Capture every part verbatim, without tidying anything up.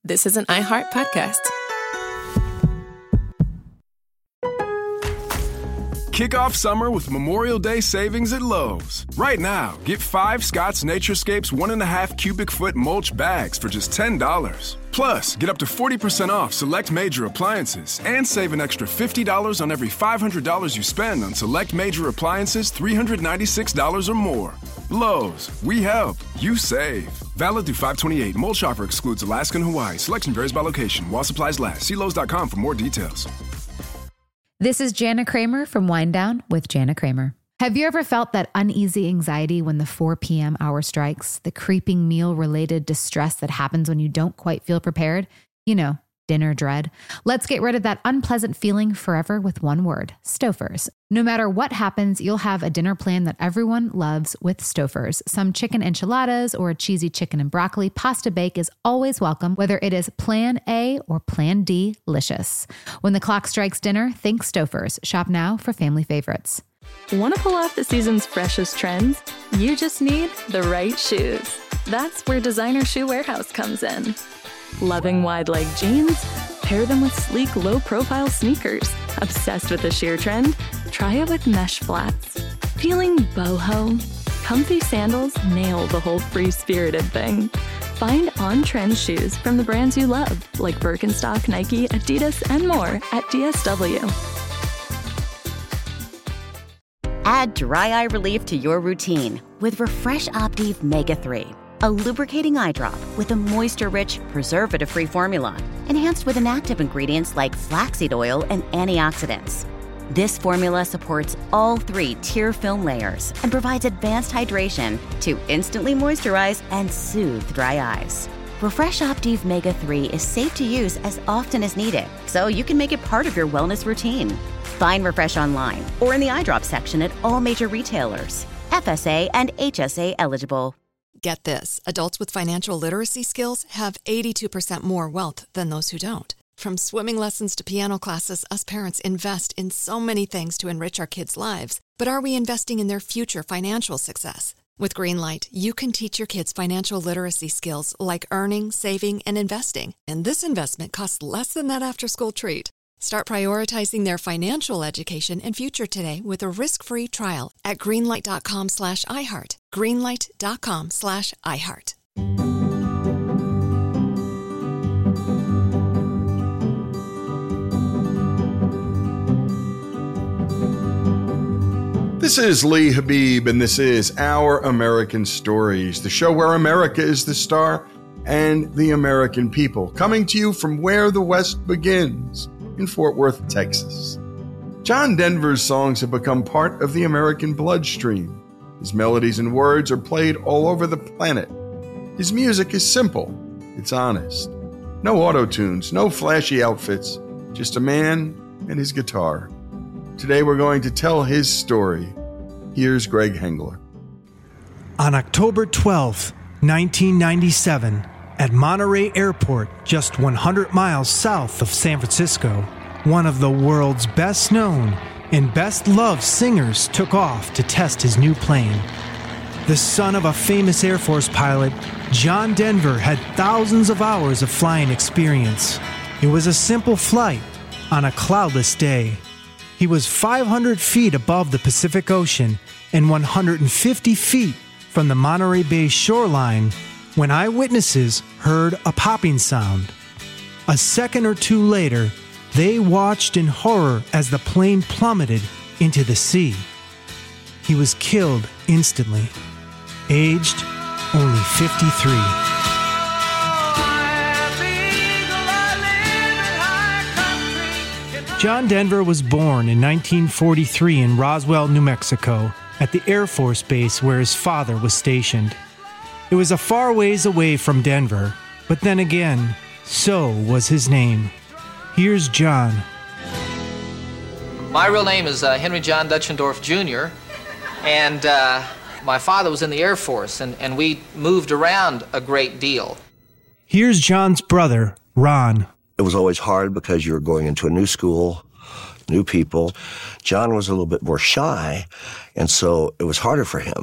This is an iHeart podcast. Kick off summer with Memorial Day savings at Lowe's. Right now, get five Scott's Naturescapes one and a half cubic foot mulch bags for just ten dollars. Plus, get up to forty percent off select major appliances and save an extra fifty dollars on every five hundred dollars you spend on select major appliances three hundred ninety-six dollars or more. Lowe's, we help, you save. Valid through five twenty-eight. Mulch offer excludes Alaska and Hawaii. Selection varies by location. While supplies last. See Lowe's dot com for more details. This is Jana Kramer from Wind Down with Jana Kramer. Have you ever felt that uneasy anxiety when the four p.m. hour strikes? The creeping meal-related distress that happens when you don't quite feel prepared? You know, dinner dread. Let's get rid of that unpleasant feeling forever with one word, Stouffer's. No matter what happens, you'll have a dinner plan that everyone loves with Stouffer's. Some chicken enchiladas or a cheesy chicken and broccoli pasta bake is always welcome, whether it is Plan A or Plan D-licious. When the clock strikes dinner, think Stouffer's. Shop now for family favorites. Want to pull off the season's freshest trends? You just need the right shoes. That's where Designer Shoe Warehouse comes in. Loving wide leg jeans? Pair them with sleek, low-profile sneakers. Obsessed with the sheer trend? Try it with mesh flats. Feeling boho? Comfy sandals nail the whole free-spirited thing. Find on-trend shoes from the brands you love, like Birkenstock, Nike, Adidas, and more at D S W. Add dry eye relief to your routine with Refresh Optive Mega three. A lubricating eye drop with a moisture-rich, preservative-free formula, enhanced with inactive ingredients like flaxseed oil and antioxidants. This formula supports all three tear film layers and provides advanced hydration to instantly moisturize and soothe dry eyes. Refresh Optive Mega three is safe to use as often as needed, so you can make it part of your wellness routine. Find Refresh online or in the eye drop section at all major retailers. F S A and H S A eligible. Get this, adults with financial literacy skills have eighty-two percent more wealth than those who don't. From swimming lessons to piano classes, us parents invest in so many things to enrich our kids' lives. But are we investing in their future financial success? With Greenlight, you can teach your kids financial literacy skills like earning, saving, and investing. And this investment costs less than that after-school treat. Start prioritizing their financial education and future today with a risk-free trial at greenlight.com slash iHeart. Greenlight.com slash iHeart. This is Lee Habib, and this is Our American Stories, the show where America is the star and the American people, coming to you from where the West begins, in Fort Worth, Texas. John Denver's songs have become part of the American bloodstream. His melodies and words are played all over the planet. His music is simple. It's honest. No auto-tunes, no flashy outfits, just a man and his guitar. Today we're going to tell his story. Here's Greg Hengler. On October twelfth, nineteen ninety-seven, at Monterey Airport, just one hundred miles south of San Francisco, one of the world's best known and best loved singers took off to test his new plane. The son of a famous Air Force pilot, John Denver had thousands of hours of flying experience. It was a simple flight on a cloudless day. He was five hundred feet above the Pacific Ocean and one hundred fifty feet from the Monterey Bay shoreline when eyewitnesses heard a popping sound. A second or two later, they watched in horror as the plane plummeted into the sea. He was killed instantly, aged only fifty-three. John Denver was born in nineteen forty-three in Roswell, New Mexico, at the Air Force Base where his father was stationed. It was a far ways away from Denver, but then again, so was his name. Here's John. My real name is uh, Henry John Dutchendorf Junior, and uh, my father was in the Air Force, and, and we moved around a great deal. Here's John's brother, Ron. It was always hard because you were going into a new school, new people. John was a little bit more shy, and so it was harder for him.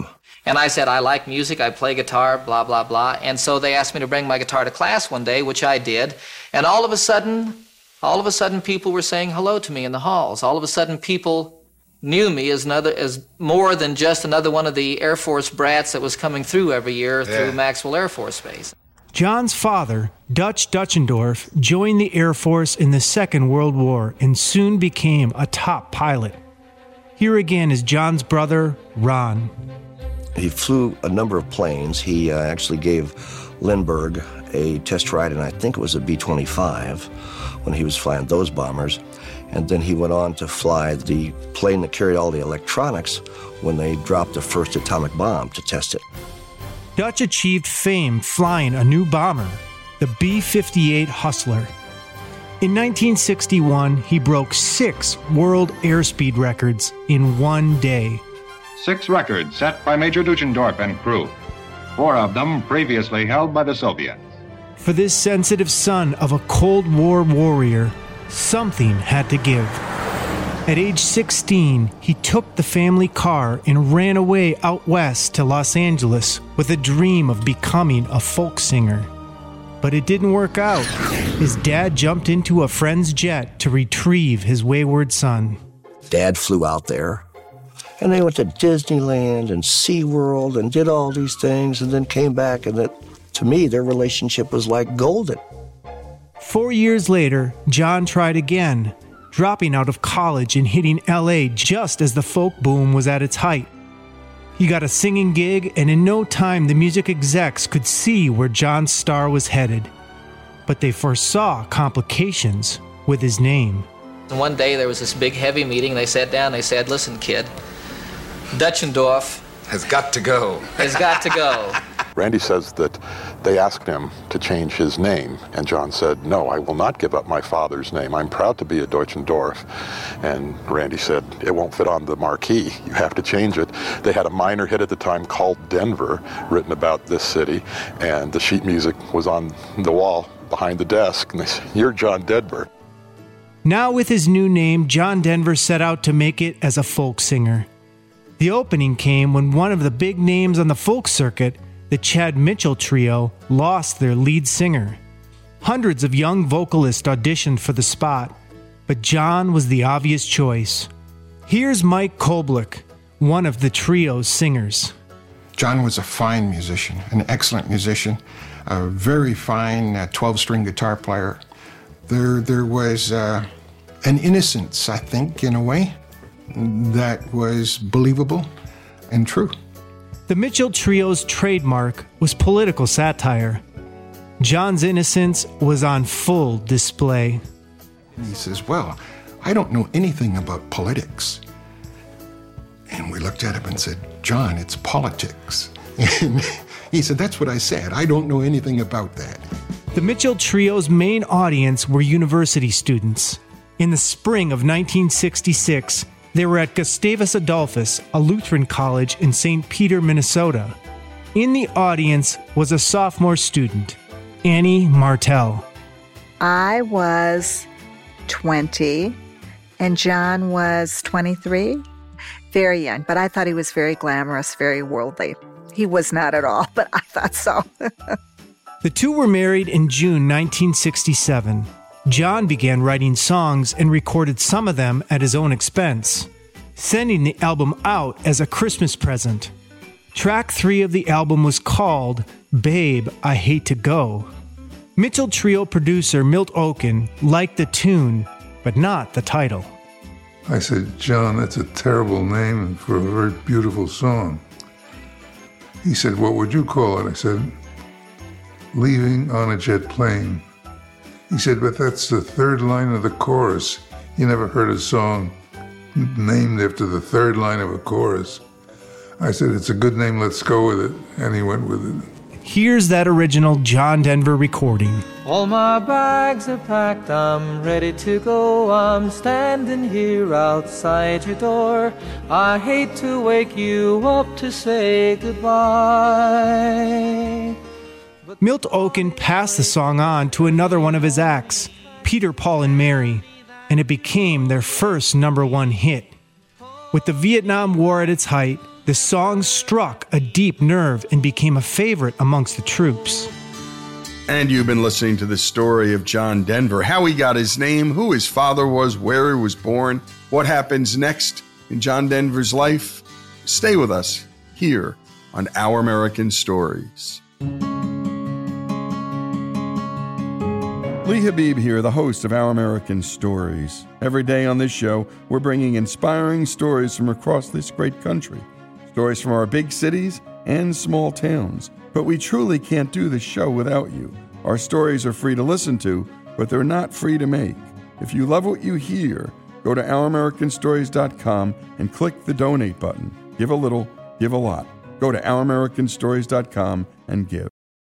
And I said, I like music, I play guitar, blah, blah, blah. And so they asked me to bring my guitar to class one day, which I did. And all of a sudden, all of a sudden people were saying hello to me in the halls. All of a sudden people knew me as another, as more than just another one of the Air Force brats that was coming through every year yeah. through Maxwell Air Force Base. John's father, Dutch Dutchendorf, joined the Air Force in the Second World War and soon became a top pilot. Here again is John's brother, Ron. He flew a number of planes. He uh, actually gave Lindbergh a test ride, and I think it was a B twenty-five when he was flying those bombers. And then he went on to fly the plane that carried all the electronics when they dropped the first atomic bomb to test it. Dutch achieved fame flying a new bomber, the B fifty-eight Hustler. In nineteen sixty-one, he broke six world airspeed records in one day. Six records set by Major Dutchendorf and crew, four of them previously held by the Soviets. For this sensitive son of a Cold War warrior, something had to give. At age sixteen, he took the family car and ran away out west to Los Angeles with a dream of becoming a folk singer. But it didn't work out. His dad jumped into a friend's jet to retrieve his wayward son. Dad flew out there, and they went to Disneyland and SeaWorld and did all these things, and then came back, and that, to me, their relationship was like golden. Four years later, John tried again, dropping out of college and hitting L A just as the folk boom was at its height. He got a singing gig, and in no time the music execs could see where John's star was headed. But they foresaw complications with his name. One day there was this big heavy meeting. They sat down, they said, listen, kid, Dutchendorf has got to go. Has got to go. Randy says that they asked him to change his name, and John said, no, I will not give up my father's name. I'm proud to be a Deutschendorf. And Randy said, it won't fit on the marquee. You have to change it. They had a minor hit at the time called Denver, written about this city, and the sheet music was on the wall behind the desk, and they said, you're John Denver. Now with his new name, John Denver set out to make it as a folk singer. The opening came when one of the big names on the folk circuit, the Chad Mitchell Trio, lost their lead singer. Hundreds of young vocalists auditioned for the spot, but John was the obvious choice. Here's Mike Kolblick, one of the trio's singers. John was a fine musician, an excellent musician, a very fine uh, twelve-string guitar player. There, there was uh, an innocence, I think, in a way, that was believable and true. The Mitchell Trio's trademark was political satire. John's innocence was on full display. He says, well, I don't know anything about politics. And we looked at him and said, John, it's politics. And he said, that's what I said. I don't know anything about that. The Mitchell Trio's main audience were university students. In the spring of nineteen sixty-six, they were at Gustavus Adolphus, a Lutheran college in Saint Peter, Minnesota. In the audience was a sophomore student, Annie Martell. I was twenty, and John was twenty-three. Very young, but I thought he was very glamorous, very worldly. He was not at all, but I thought so. The two were married in June nineteen sixty-seven. John began writing songs and recorded some of them at his own expense, sending the album out as a Christmas present. Track three of the album was called Babe, I Hate to Go. Mitchell Trio producer Milt Oken liked the tune, but not the title. I said, John, that's a terrible name for a very beautiful song. He said, what would you call it? I said, Leaving on a Jet Plane. He said, but that's the third line of the chorus. You never heard a song named after the third line of a chorus. I said, it's a good name, let's go with it. And he went with it. Here's that original John Denver recording. All my bags are packed, I'm ready to go. I'm standing here outside your door. I hate to wake you up to say goodbye. Milt Oken passed the song on to another one of his acts, Peter, Paul, and Mary, and it became their first number one hit. With the Vietnam War at its height, The song struck a deep nerve and became a favorite amongst the troops. And you've been listening to the story of John Denver, how he got his name, who his father was, where he was born, what happens next in John Denver's life. Stay with us here on Our American Stories. Lee Habib here, the host of Our American Stories. Every day on this show, we're bringing inspiring stories from across this great country. Stories from our big cities and small towns. But we truly can't do this show without you. Our stories are free to listen to, but they're not free to make. If you love what you hear, go to our american stories dot com and click the donate button. Give a little, give a lot. Go to our american stories dot com and give.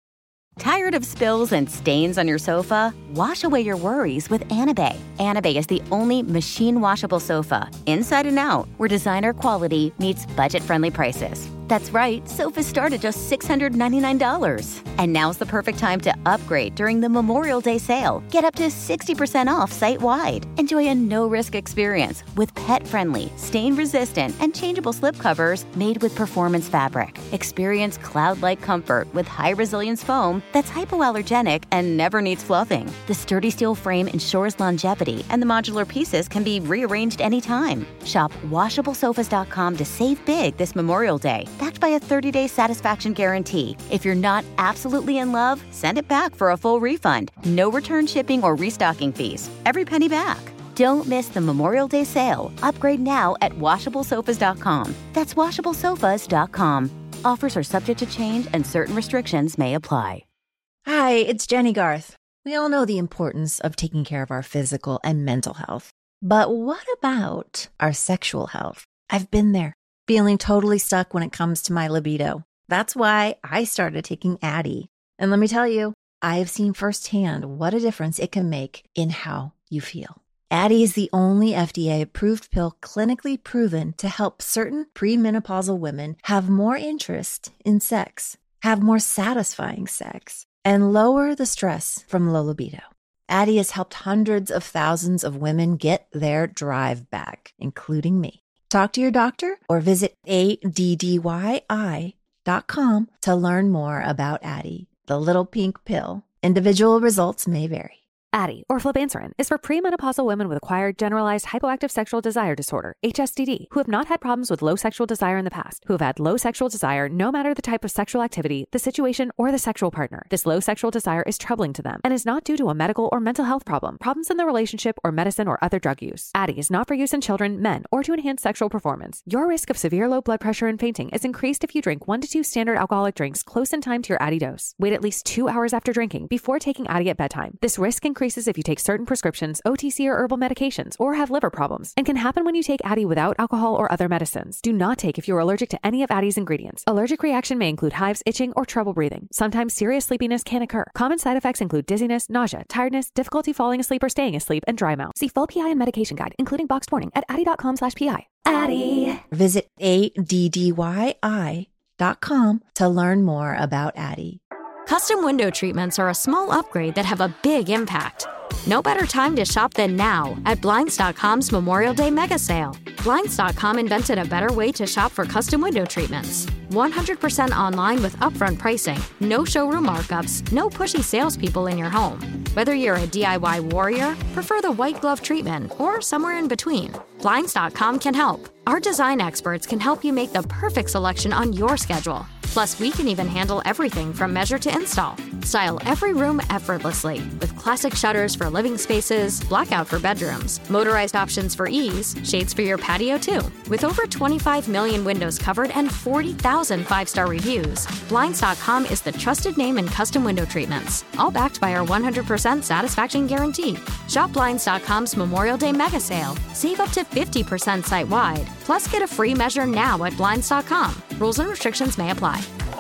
Tired of spills and stains on your sofa? Wash away your worries with Anabay. Anabay is the only machine-washable sofa, inside and out, where designer quality meets budget-friendly prices. That's right, sofas start at just six hundred ninety-nine dollars. And now's the perfect time to upgrade during the Memorial Day sale. Get up to sixty percent off site-wide. Enjoy a no-risk experience with pet-friendly, stain-resistant, and changeable slipcovers made with performance fabric. Experience cloud-like comfort with high-resilience foam that's hypoallergenic and never needs fluffing. The sturdy steel frame ensures longevity, and the modular pieces can be rearranged anytime. Shop washable sofas dot com to save big this Memorial Day, backed by a thirty-day satisfaction guarantee. If you're not absolutely in love, send it back for a full refund. No return shipping or restocking fees. Every penny back. Don't miss the Memorial Day sale. Upgrade now at washable sofas dot com. That's washable sofas dot com. Offers are subject to change and certain restrictions may apply. Hi, it's Jenny Garth. We all know the importance of taking care of our physical and mental health. But what about our sexual health? I've been there, feeling totally stuck when it comes to my libido. That's why I started taking Addyi. And let me tell you, I have seen firsthand what a difference it can make in how you feel. Addyi is the only F D A-approved pill clinically proven to help certain premenopausal women have more interest in sex, have more satisfying sex, and lower the stress from low libido. Addyi has helped hundreds of thousands of women get their drive back, including me. Talk to your doctor or visit A D D Y I dot com to learn more about Addyi, the little pink pill. Individual results may vary. Addyi, or flibanserin, is for premenopausal women with acquired generalized hypoactive sexual desire disorder, H S D D, who have not had problems with low sexual desire in the past, who have had low sexual desire no matter the type of sexual activity, the situation, or the sexual partner. This low sexual desire is troubling to them and is not due to a medical or mental health problem, problems in the relationship, or medicine or other drug use. Addyi is not for use in children, men, or to enhance sexual performance. Your risk of severe low blood pressure and fainting is increased if you drink one to two standard alcoholic drinks close in time to your Addyi dose. Wait at least two hours after drinking before taking Addyi at bedtime. This risk increases if you take certain prescriptions, O T C or herbal medications, or have liver problems, and can happen when you take Addyi without alcohol or other medicines. Do not take if you are allergic to any of Addyi's ingredients. Allergic reaction may include hives, itching, or trouble breathing. Sometimes serious sleepiness can occur. Common side effects include dizziness, nausea, tiredness, difficulty falling asleep or staying asleep, and dry mouth. See full P I and medication guide, including boxed warning, at addyi dot com slash P I. Addyi. Visit A D D Y I dot com to learn more about Addyi. Custom window treatments are a small upgrade that have a big impact. No better time to shop than now at Blinds dot com's Memorial Day Mega Sale. Blinds dot com invented a better way to shop for custom window treatments. one hundred percent online with upfront pricing, no showroom markups, no pushy salespeople in your home. Whether you're a D I Y warrior, prefer the white glove treatment, or somewhere in between, Blinds dot com can help. Our design experts can help you make the perfect selection on your schedule. Plus, we can even handle everything from measure to install. Style every room effortlessly with classic shutters for living spaces, blackout for bedrooms, motorized options for ease, shades for your patio too. With over twenty-five million windows covered and forty thousand five-star reviews, Blinds dot com is the trusted name in custom window treatments, all backed by our one hundred percent satisfaction guarantee. Shop Blinds dot com's Memorial Day Mega Sale. Save up to fifty percent site-wide. Plus, get a free measure now at Blinds dot com. Rules and restrictions may apply.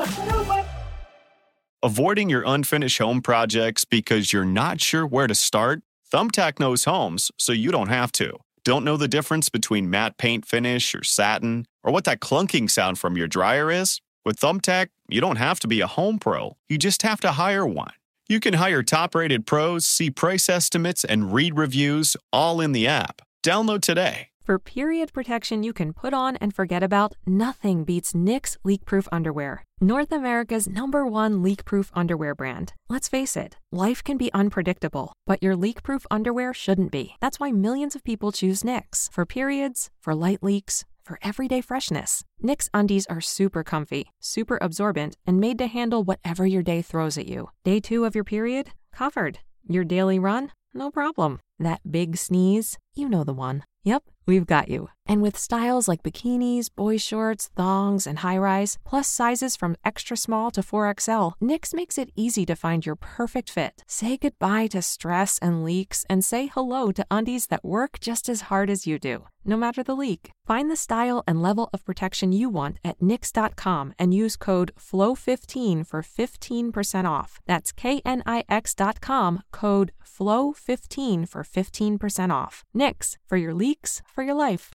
Avoiding your unfinished home projects because you're not sure where to start? Thumbtack knows homes, so you don't have to. Don't know the difference between matte paint finish or satin, or what that clunking sound from your dryer is? With Thumbtack, you don't have to be a home pro. You just have to hire one. You can hire top-rated pros, see price estimates, and read reviews all in the app. Download today. For period protection you can put on and forget about, nothing beats Knix leak-proof underwear. North America's number one leak-proof underwear brand. Let's face it, life can be unpredictable, but your leak-proof underwear shouldn't be. That's why millions of people choose Knix. For periods, for light leaks, for everyday freshness. Knix undies are super comfy, super absorbent, and made to handle whatever your day throws at you. Day two of your period? Covered. Your daily run? No problem. That big sneeze? You know the one. Yep, we've got you. And with styles like bikinis, boy shorts, thongs, and high-rise, plus sizes from extra small to four X L, Knix makes it easy to find your perfect fit. Say goodbye to stress and leaks, and say hello to undies that work just as hard as you do, no matter the leak. Find the style and level of protection you want at Knix dot com and use code F L O W fifteen for fifteen percent off. That's K N I X dot com, code F L O W fifteen for fifteen percent off. Knix, for your leaks, for your life.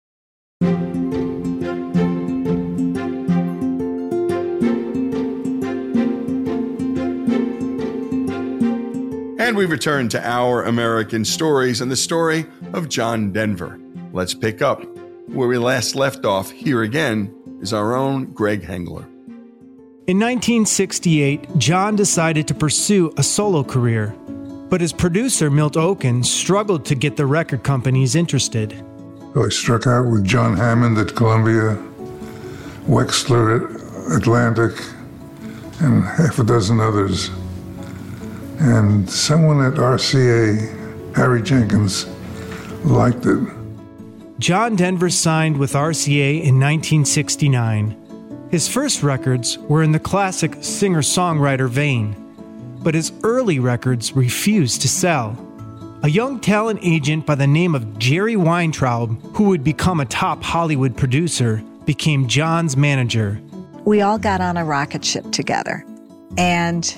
And we return to Our American Stories and the story of John Denver. Let's pick up where we last left off. Here again is our own Greg Hengler. In nineteen sixty-eight, John decided to pursue a solo career, but his producer, Milt Oken, struggled to get the record companies interested. So I struck out with John Hammond at Columbia, Wexler at Atlantic, and half a dozen others. And someone at R C A, Harry Jenkins, liked it. John Denver signed with R C A in nineteen sixty-nine. His first records were in the classic singer-songwriter vein, but his early records refused to sell. A young talent agent by the name of Jerry Weintraub, who would become a top Hollywood producer, became John's manager. We all got on a rocket ship together, and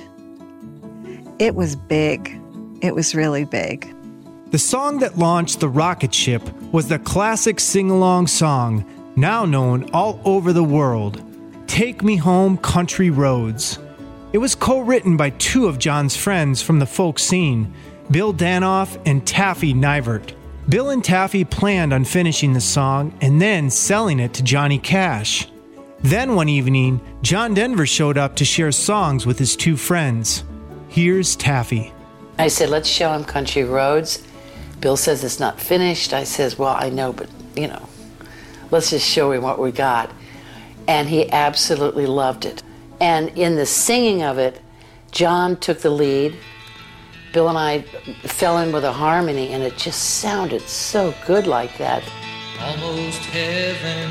it was big. It was really big. The song that launched the rocket ship was the classic sing-along song, now known all over the world, Take Me Home, Country Roads. It was co-written by two of John's friends from the folk scene, Bill Danoff and Taffy Nivert. Bill and Taffy planned on finishing the song and then selling it to Johnny Cash. Then one evening, John Denver showed up to share songs with his two friends. Here's Taffy. I said, let's show him Country Roads. Bill says it's not finished. I says, well, I know, but, you know, let's just show him what we got. And he absolutely loved it. And in the singing of it, John took the lead. Bill and I fell in with a harmony, and it just sounded so good like that. Almost heaven,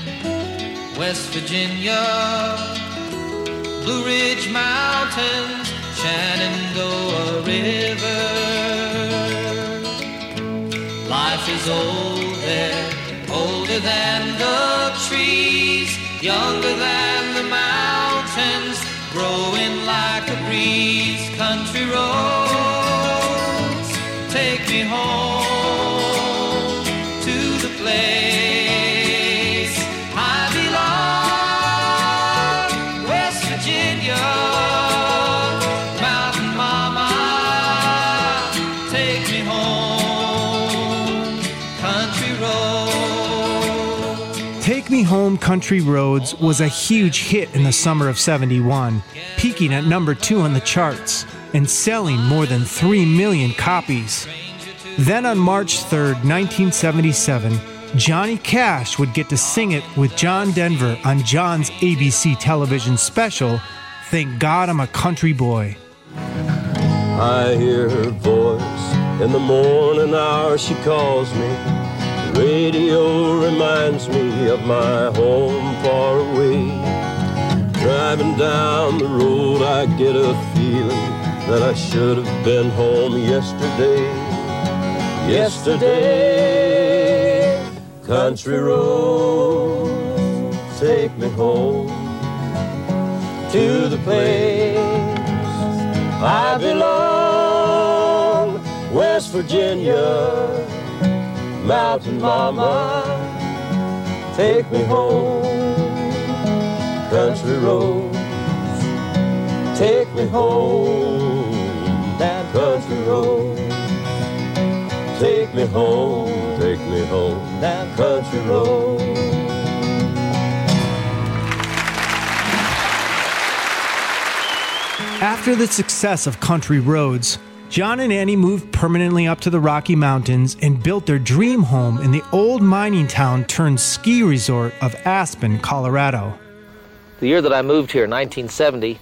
West Virginia, Blue Ridge Mountains, Shenandoah River. Life is old there, older than the trees, younger than the mountains, growing like a breeze. Country roads, take me home to the place I belong. West Virginia, Mountain Mama, take me home, country roads. Take Me Home, Country Roads was a huge hit in the summer of seventy-one, peaking at number two on the charts and selling more than three million copies. Then on March third, nineteen seventy-seven, Johnny Cash would get to sing it with John Denver on John's A B C television special, Thank God I'm a Country Boy. I hear her voice in the morning hour, she calls me. The radio reminds me of my home far away. Driving down the road, I get a feeling that I should have been home yesterday. Yesterday, country road, take me home to the place I belong. West Virginia, Mountain Mama, take me home. Country roads, take me home. That country road, take me home, take take me home that country road. After the success of Country Roads, John and Annie moved permanently up to the Rocky Mountains and built their dream home in the old mining town turned ski resort of Aspen, Colorado. The year that I moved here, nineteen seventy,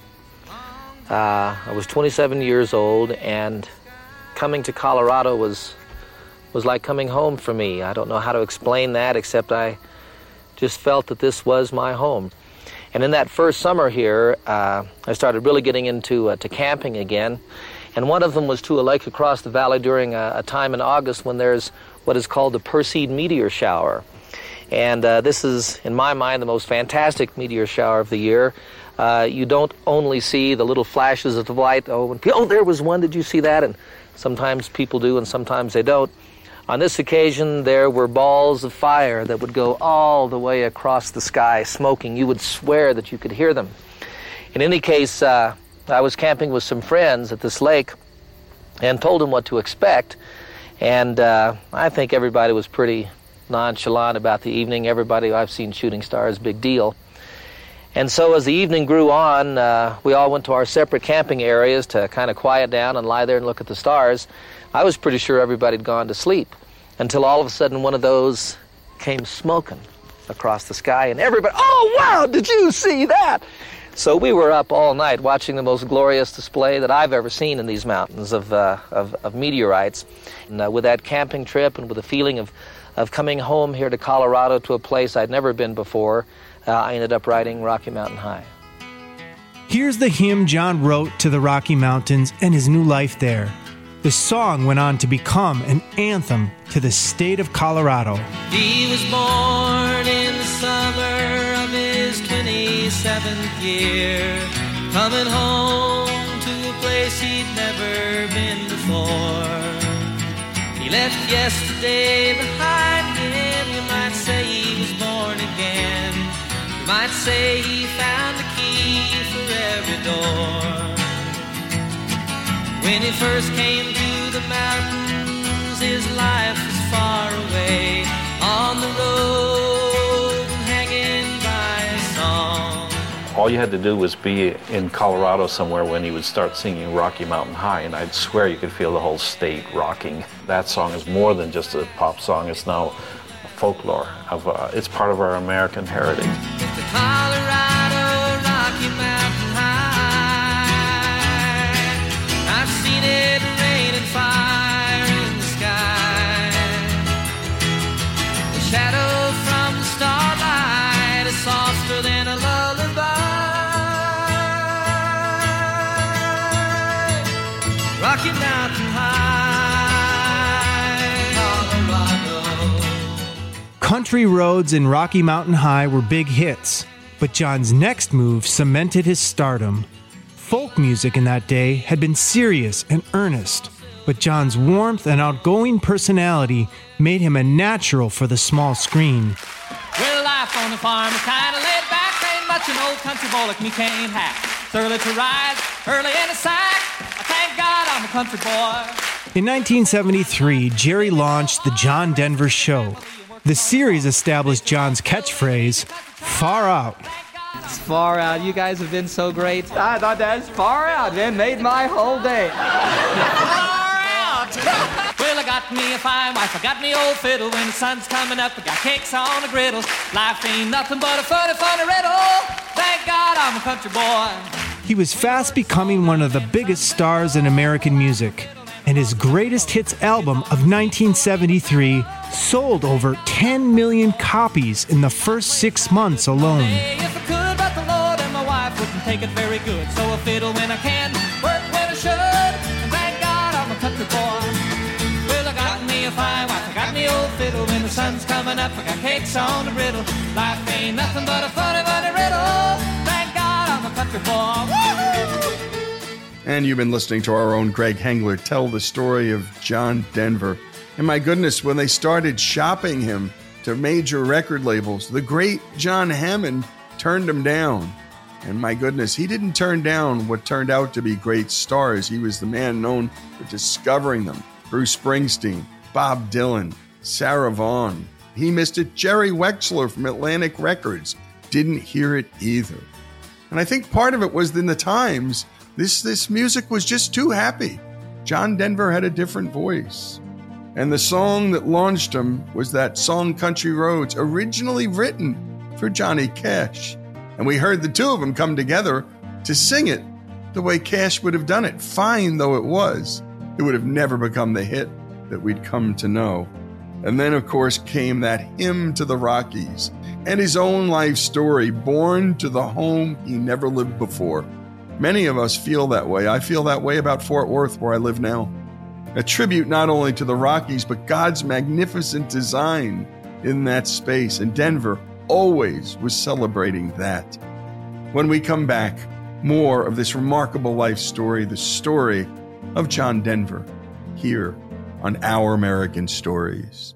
uh, I was twenty-seven years old, and coming to Colorado was was like coming home for me. I don't know how to explain that, except I just felt that this was my home. And in that first summer here, uh, I started really getting into uh, to camping again. And one of them was to a lake across the valley during a, a time in August when there's what is called the Perseid meteor shower. And uh, this is, in my mind, the most fantastic meteor shower of the year. Uh, you don't only see the little flashes of the light, oh, when, oh, there was one, did you see that? And sometimes people do and sometimes they don't. On this occasion, there were balls of fire that would go all the way across the sky, smoking. You would swear that you could hear them. In any case, uh, I was camping with some friends at this lake and told them what to expect. And uh, I think everybody was pretty nonchalant about the evening. Everybody, I've seen shooting stars, big deal. And so as the evening grew on, uh, we all went to our separate camping areas to kind of quiet down and lie there and look at the stars. I was pretty sure everybody had gone to sleep until all of a sudden one of those came smoking across the sky, and everybody, oh, wow, did you see that? So we were up all night watching the most glorious display that I've ever seen in these mountains of, uh, of, of meteorites. And uh, with that camping trip and with the feeling of, of coming home here to Colorado to a place I'd never been before, uh, I ended up writing Rocky Mountain High. Here's the hymn John wrote to the Rocky Mountains and his new life there. The song went on to become an anthem to the state of Colorado. He was born in the summer of his twenty-seventh year, coming home to a place he'd never been before. He left yesterday behind him. You might say he was born again. You might say he found the key for every door. When he first came to the mountains, his life was far away, on the road, hanging by a song. All you had to do was be in Colorado somewhere when he would start singing Rocky Mountain High, and I'd swear you could feel the whole state rocking. That song is more than just a pop song. It's now folklore. Of, uh, it's part of our American heritage. The Colorado Rocky Mountain High. I've seen it rain and fire in the sky. The shadow from the starlight is softer than a lullaby. Rocky Mountain High, Colorado. Country Roads and Rocky Mountain High were big hits, but John's next move cemented his stardom. Folk music in that day had been serious and earnest, but John's warmth and outgoing personality made him a natural for the small screen. Well, life on the farm is kind of laid back. Ain't much an old country boy like me can't hack. It's early to rise, early in the sack. I thank God I'm a country boy. In nineteen seventy-three, Jerry launched The John Denver Show. The series established John's catchphrase, "Far Out." It's far out. You guys have been so great. I thought that's far out. It made my whole day. Far out. Well, I got me a fine wife. I got me old fiddle. When the sun's coming up, I got cakes on the griddle. Life ain't nothing but a funny, funny riddle. Thank God I'm a country boy. He was fast becoming one of the biggest stars in American music, and his greatest hits album of nineteen seventy-three sold over ten million copies in the first six months alone. If I could, but the Lord and my wife wouldn't take it very good. So I fiddle when I can, work when I should, and thank God I'm a country boy. Well, I got me a fine wife, I got me old fiddle. When the sun's coming up, I got cakes on the griddle. Life ain't nothing but a funny, funny riddle. Thank God I'm a country boy. Woo-hoo! And you've been listening to our own Greg Hengler tell the story of John Denver. And my goodness, when they started shopping him to major record labels, the great John Hammond turned him down. And my goodness, he didn't turn down what turned out to be great stars. He was the man known for discovering them. Bruce Springsteen, Bob Dylan, Sarah Vaughan. He missed it. Jerry Wexler from Atlantic Records didn't hear it either. And I think part of it was in the times, this, this music was just too happy. John Denver had a different voice. And the song that launched him was that song Country Roads, originally written for Johnny Cash. And we heard the two of them come together to sing it the way Cash would have done it. Fine though it was, it would have never become the hit that we'd come to know. And then, of course, came that hymn to the Rockies and his own life story, born to the home he never lived before. Many of us feel that way. I feel that way about Fort Worth, where I live now. A tribute not only to the Rockies, but God's magnificent design in that space. And Denver always was celebrating that. When we come back, more of this remarkable life story, the story of John Denver, here on Our American Stories.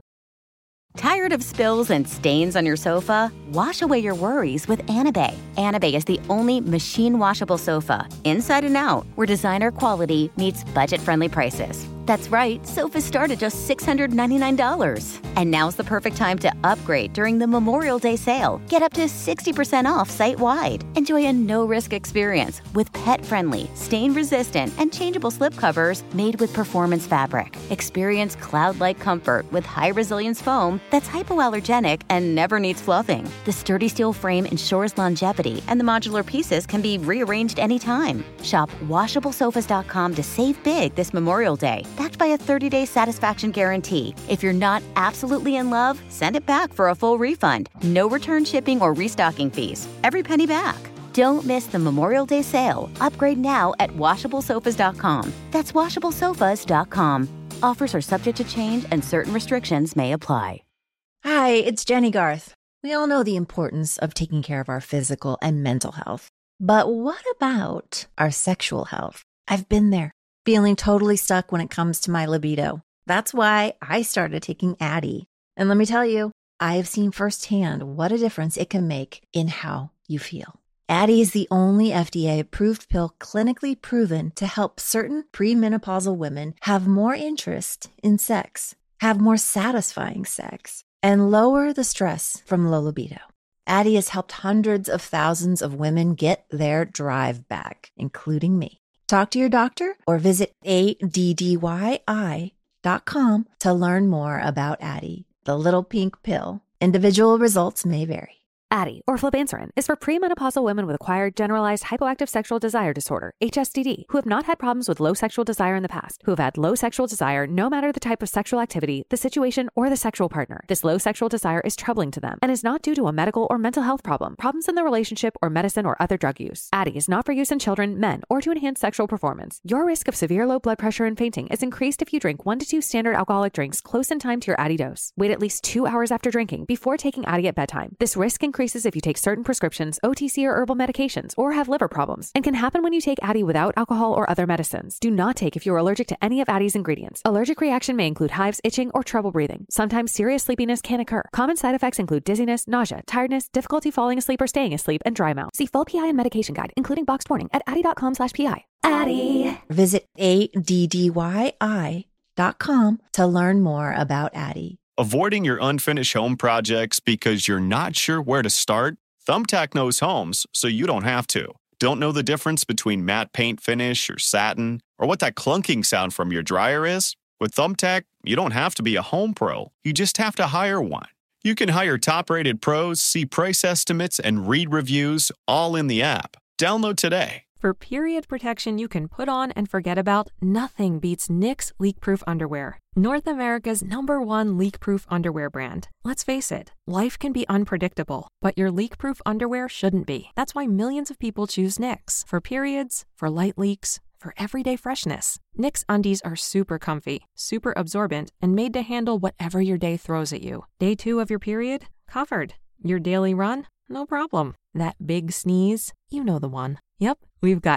Tired of spills and stains on your sofa? Wash away your worries with Anabei. Anabei is the only machine washable sofa, inside and out, where designer quality meets budget-friendly prices. That's right, sofas start at just six hundred ninety-nine dollars. And now's the perfect time to upgrade during the Memorial Day sale. Get up to sixty percent off site-wide. Enjoy a no-risk experience with pet-friendly, stain-resistant, and changeable slipcovers made with performance fabric. Experience cloud-like comfort with high-resilience foam that's hypoallergenic and never needs fluffing. The sturdy steel frame ensures longevity, and the modular pieces can be rearranged anytime. Shop washable sofas dot com to save big this Memorial Day, backed by a thirty-day satisfaction guarantee. If you're not absolutely in love, send it back for a full refund. No return shipping or restocking fees. Every penny back. Don't miss the Memorial Day sale. Upgrade now at washable sofas dot com. That's washable sofas dot com. Offers are subject to change and certain restrictions may apply. Hi, it's Jenny Garth. We all know the importance of taking care of our physical and mental health. But what about our sexual health? I've been there, feeling totally stuck when it comes to my libido. That's why I started taking Addyi. And let me tell you, I have seen firsthand what a difference it can make in how you feel. Addyi is the only F D A-approved pill clinically proven to help certain premenopausal women have more interest in sex, have more satisfying sex, and lower the stress from low libido. Addyi has helped hundreds of thousands of women get their drive back, including me. Talk to your doctor or visit A D D Y I dot com to learn more about Addyi, the little pink pill. Individual results may vary. Addyi, or flibanserin, is for premenopausal women with acquired generalized hypoactive sexual desire disorder, H S D D, who have not had problems with low sexual desire in the past, who have had low sexual desire no matter the type of sexual activity, the situation, or the sexual partner. This low sexual desire is troubling to them and is not due to a medical or mental health problem, problems in the relationship, or medicine or other drug use. Addyi is not for use in children, men, or to enhance sexual performance. Your risk of severe low blood pressure and fainting is increased if you drink one to two standard alcoholic drinks close in time to your Addyi dose. Wait at least two hours after drinking before taking Addyi at bedtime. This risk increases if you take certain prescriptions, O T C or herbal medications, or have liver problems, and can happen when you take Addyi without alcohol or other medicines. Do not take if you are allergic to any of Addyi's ingredients. Allergic reaction may include hives, itching, or trouble breathing. Sometimes serious sleepiness can occur. Common side effects include dizziness, nausea, tiredness, difficulty falling asleep or staying asleep, and dry mouth. See full P I and medication guide, including boxed warning, at addyi dot com slash P I. Addyi. Visit A D D Y I dot com to learn more about Addyi. Avoiding your unfinished home projects because you're not sure where to start? Thumbtack knows homes, so you don't have to. Don't know the difference between matte paint finish or satin, or what that clunking sound from your dryer is? With Thumbtack, you don't have to be a home pro. You just have to hire one. You can hire top-rated pros, see price estimates, and read reviews all in the app. Download today. For period protection you can put on and forget about, nothing beats Knix leak-proof underwear. North America's number one leak-proof underwear brand. Let's face it, life can be unpredictable, but your leak-proof underwear shouldn't be. That's why millions of people choose Knix. For periods, for light leaks, for everyday freshness. Knix undies are super comfy, super absorbent, and made to handle whatever your day throws at you. Day two of your period? Covered. Your daily run? No problem. That big sneeze? You know the one. Yep, we've got you.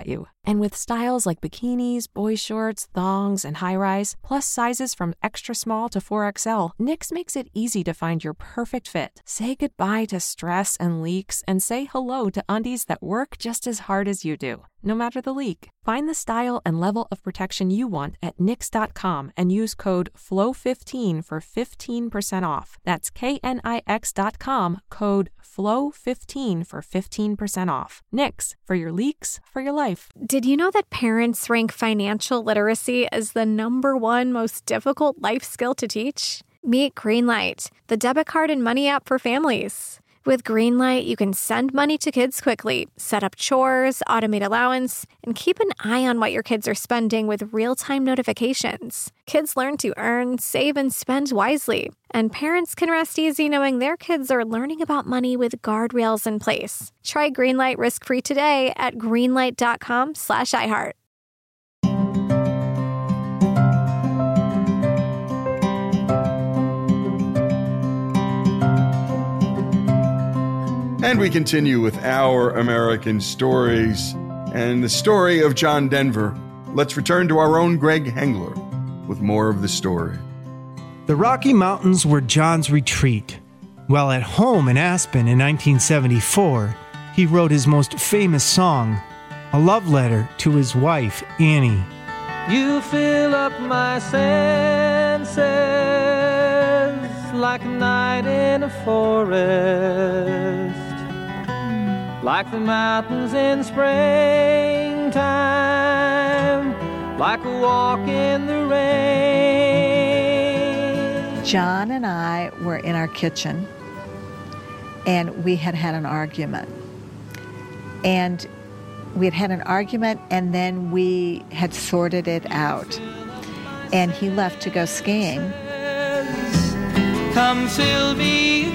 And with styles like bikinis, boy shorts, thongs, and high-rise, plus sizes from extra small to four X L, Knix makes it easy to find your perfect fit. Say goodbye to stress and leaks and say hello to undies that work just as hard as you do, no matter the leak. Find the style and level of protection you want at knix dot com and use code F L O W fifteen for fifteen percent off. That's K N I X dot com, code F L O W fifteen for fifteen percent off. Knix, for your leaks, for your life. Did you know that parents rank financial literacy as the number one most difficult life skill to teach? Meet Greenlight, the debit card and money app for families. With Greenlight, you can send money to kids quickly, set up chores, automate allowance, and keep an eye on what your kids are spending with real-time notifications. Kids learn to earn, save, and spend wisely. And parents can rest easy knowing their kids are learning about money with guardrails in place. Try Greenlight risk-free today at greenlight dot com slash iHeart. And we continue with Our American Stories and the story of John Denver. Let's return to our own Greg Hengler with more of the story. The Rocky Mountains were John's retreat. While at home in Aspen in nineteen seventy-four, he wrote his most famous song, a love letter to his wife, Annie. You fill up my senses like a night in a forest, like the mountains in springtime, like a walk in the rain. John and I were in our kitchen, and we had had an argument. And we had had an argument, and then we had sorted it out. And he left to go skiing. Come fill me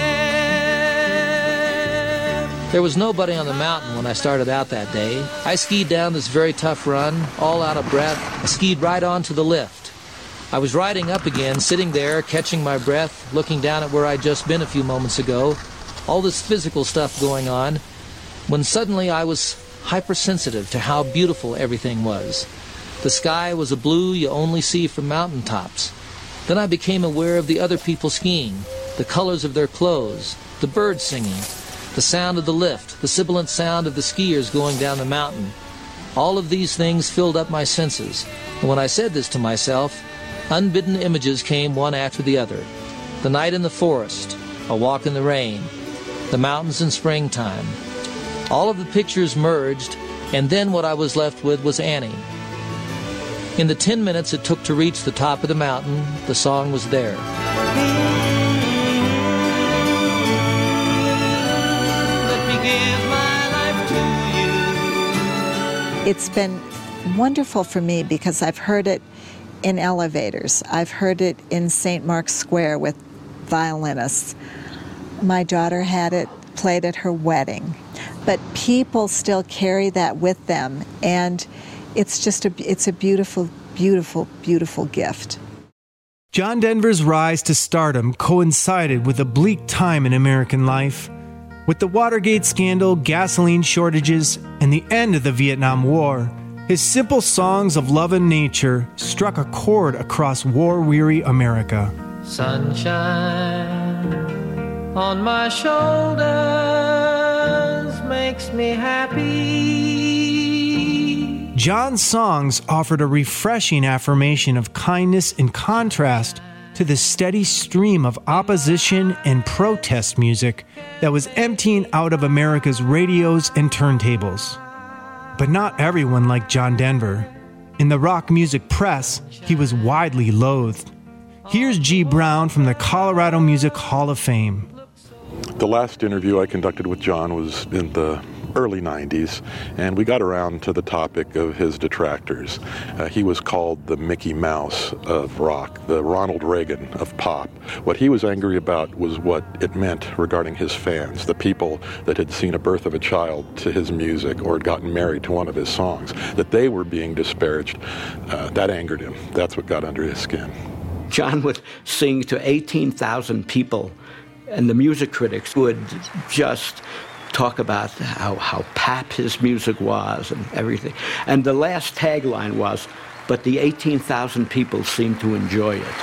again. There was nobody on the mountain when I started out that day. I skied down this very tough run, all out of breath. I skied right onto the lift. I was riding up again, sitting there, catching my breath, looking down at where I'd just been a few moments ago. All this physical stuff going on, when suddenly I was hypersensitive to how beautiful everything was. The sky was a blue you only see from mountaintops. Then I became aware of the other people skiing, the colors of their clothes, the birds singing, the sound of the lift, the sibilant sound of the skiers going down the mountain. All of these things filled up my senses, and when I said this to myself, unbidden images came one after the other. The night in the forest, a walk in the rain, the mountains in springtime. All of the pictures merged, and then what I was left with was Annie. In the ten minutes it took to reach the top of the mountain, the song was there. Let me give my life to you. It's been wonderful for me because I've heard it in elevators. I've heard it in Saint Mark's Square with violinists. My daughter had it played at her wedding. But people still carry that with them, and it's just a, it's a beautiful, beautiful, beautiful gift. John Denver's rise to stardom coincided with a bleak time in American life. With the Watergate scandal, gasoline shortages, and the end of the Vietnam War, his simple songs of love and nature struck a chord across war-weary America. Sunshine on my shoulders makes me happy. John's songs offered a refreshing affirmation of kindness in contrast to the steady stream of opposition and protest music that was emptying out of America's radios and turntables. But not everyone liked John Denver. In the rock music press, he was widely loathed. Here's G. Brown from the Colorado Music Hall of Fame. The last interview I conducted with John was in the early nineties, and we got around to the topic of his detractors. Uh, he was called the Mickey Mouse of rock, the Ronald Reagan of pop. What he was angry about was what it meant regarding his fans, the people that had seen a birth of a child to his music or had gotten married to one of his songs, that they were being disparaged. Uh, that angered him. That's what got under his skin. John would sing to eighteen thousand people, and the music critics would just talk about how, how pap his music was and everything. And the last tagline was, but the eighteen thousand people seemed to enjoy it.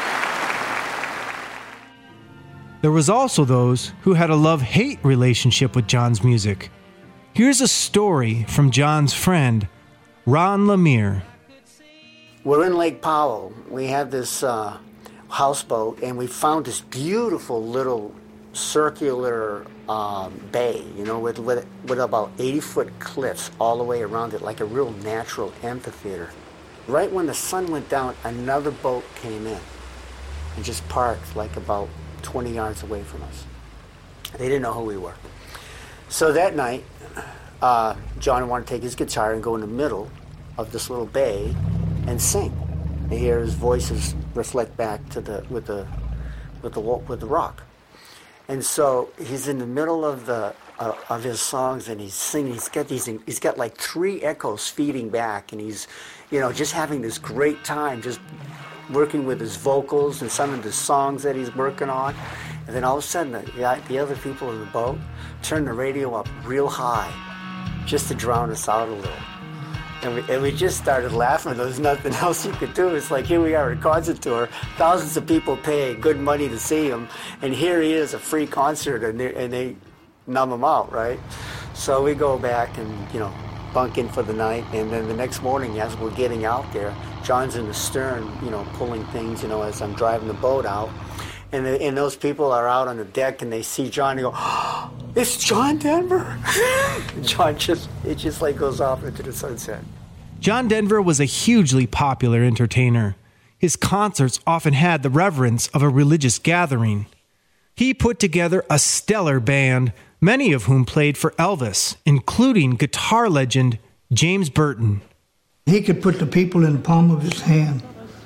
There was also those who had a love-hate relationship with John's music. Here's a story from John's friend, Ron Lemire. We're in Lake Powell. We have this uh, houseboat, and we found this beautiful little circular um, bay, you know, with, with, with about eighty-foot cliffs all the way around it, like a real natural amphitheater. Right when the sun went down, another boat came in and just parked like about twenty yards away from us. They didn't know who we were. So that night, uh, John wanted to take his guitar and go in the middle of this little bay and sing. And hear his voices reflect back to the with the with the with the rock. And so he's in the middle of the uh, of his songs, and he's singing. He's got these. He's got like three echoes feeding back, and he's, you know, just having this great time, just working with his vocals and some of the songs that he's working on. And then all of a sudden, the, the other people in the boat turn the radio up real high, just to drown us out a little. And we, and we just started laughing. There was nothing else you could do. It's like, here we are at a concert tour, thousands of people pay good money to see him, and here he is, a free concert, and they, and they numb him out, right? So we go back and, you know, bunk in for the night, and then the next morning, as we're getting out there, John's in the stern, you know, pulling things, you know, as I'm driving the boat out. And, the, and those people are out on the deck, and they see John, and they go, oh, it's John Denver. John just, it just like goes off into the sunset. John Denver was a hugely popular entertainer. His concerts often had the reverence of a religious gathering. He put together a stellar band, many of whom played for Elvis, including guitar legend James Burton. He could put the people in the palm of his hand.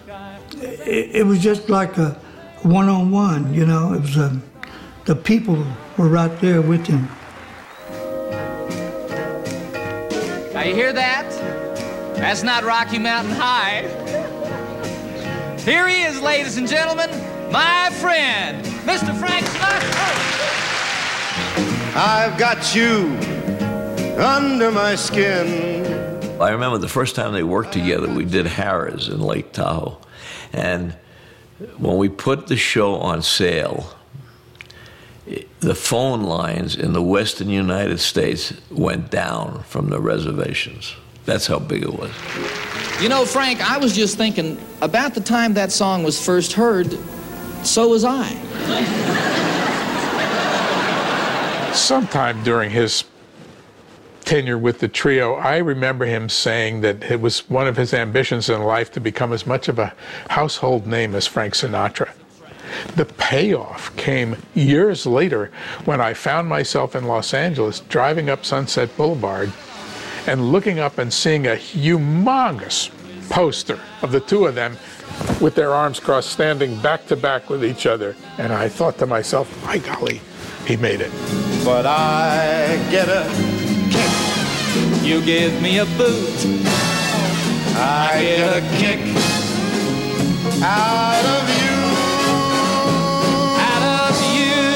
It, it was just like a one-on-one, you know. It was a, the people were right there with him. Now you hear that? That's not Rocky Mountain High. Here he is, ladies and gentlemen, my friend, Mister Frank Sinatra. I've got you under my skin. I remember the first time they worked together, we did Harrah's in Lake Tahoe. And when we put the show on sale, the phone lines in the western United States went down from the reservations. That's how big it was. You know, Frank, I was just thinking, about the time that song was first heard, so was I. Sometime during his tenure with the trio, I remember him saying that it was one of his ambitions in life to become as much of a household name as Frank Sinatra. The payoff came years later when I found myself in Los Angeles driving up Sunset Boulevard and looking up and seeing a humongous poster of the two of them with their arms crossed, standing back to back with each other. And I thought to myself, my golly, he made it. But I get a kick. You give me a boot. I get a kick out of you. Out of you.